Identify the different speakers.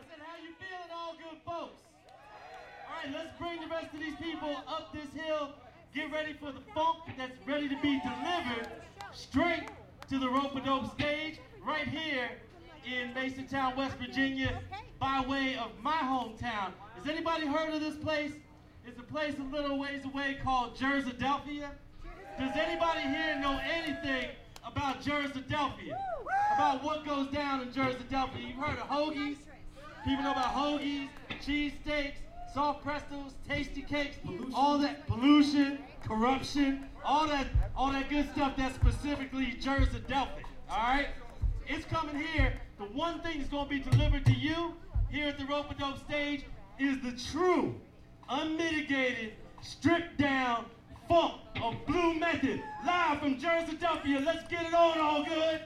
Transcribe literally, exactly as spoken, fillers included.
Speaker 1: said, how you feeling, all good folks? All right, let's bring the rest of these people up this hill. Get ready for the funk that's ready to be delivered straight to the Rope-A-Dope stage right here in Masontown, West Virginia, by way of my hometown. Has anybody heard of this place? It's a place a little ways away called Jersadelphia. Does anybody here know anything about Jersadelphia? About what goes down in Jersadelphia? You've heard of hoagies? People know about hoagies, cheesesteaks, soft prestos, tasty cakes, pollution. All that pollution, corruption, all that, all that good stuff that's specifically Jersadelphic. All right, it's coming here. The one thing that's going to be delivered to you here at the Rope-A-Dope stage is the true, unmitigated, stripped down funk of Blue Method, live from Jersadelphia. Let's get it on, all good.